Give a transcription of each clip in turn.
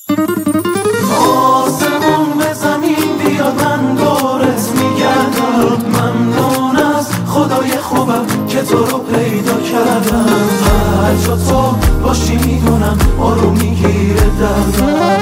آسمون به زمین بیاد من دورت میگردم. ممنون از خدای خوبم که تو رو پیدا کردم. هر جا تو باشی میدونم آروم میگیره دردم.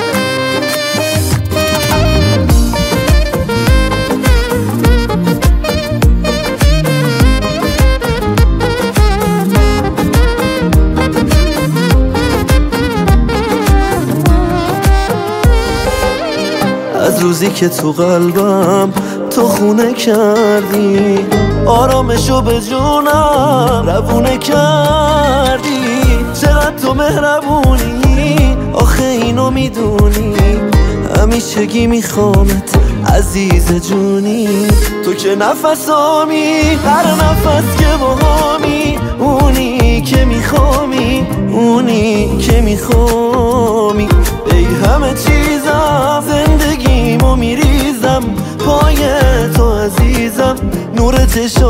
از روزی که تو قلبم تو خونه کردی، آرامشو به جونم روونه کردی. چقدر تو مهربونی آخه اینو میدونی، همیشگی میخوامت عزیز جونی. تو که نفسامی هر نفس که باهامی، اونی که میخوامی اونی که میخوامی. ای همه چیزم زندگیمو میریزم پای تو عزیزم، نور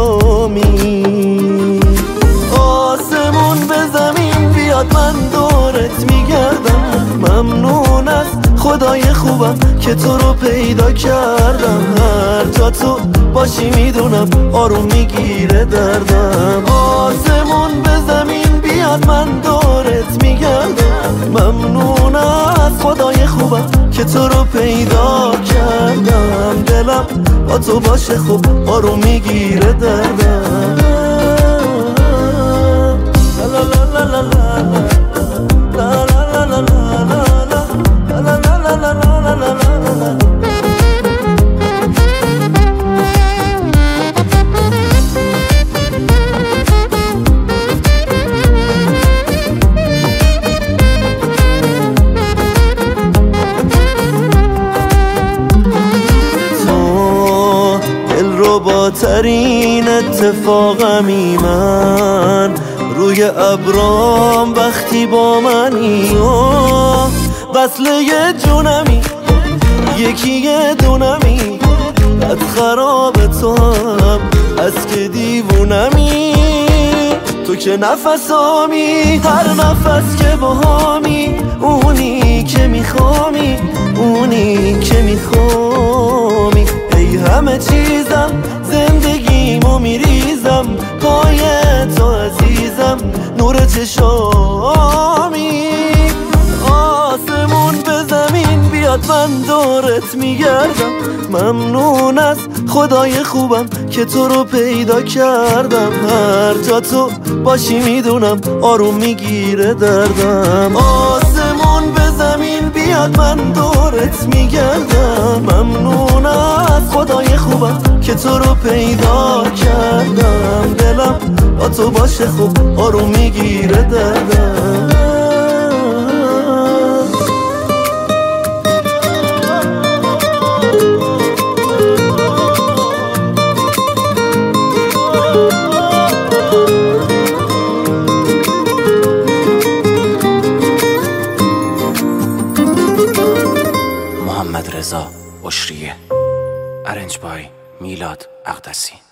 چشامی. آسمون به زمین بیاد من دورت میگردم. ممنون از خدای خوبم که تو رو پیدا کردم. هر جا تو باشی میدونم آروم میگیره دردم. آسمون به زمین بیاد من دورت میگردم. ممنون از خدای خوبم که تو رو پیدا کردم. دلم با تو باشه خوب آروم میگیره دردم. لا لا لا لا لا لا لا لا لا. ترین اتفاقمی من روی ابرام وقتی با منی. وصله جونمی یکی یه دونمی، بد خراب تو هم از که دیوونمی. تو که نفسامی هر نفس که باهامی، اونی که میخوامی اونی که میخوامی. ای همه چیزم زندگیمو میریزم پای تو عزیزم، نور چشامی. آسمون به زمین بیاد من دورت میگردم. ممنون از خدای خوبم که تو رو پیدا کردم. هر جا تو باشی میدونم آروم میگیره دردم. آسمون به زمین بیاد من دورت میگردم. ممنون از خدای خوبم که تو رو پیدا کردم. دلم با تو باشه خوب آروم میگیره دردم. محمد رضا اشریه، ارنج بای میلاد اقدسی.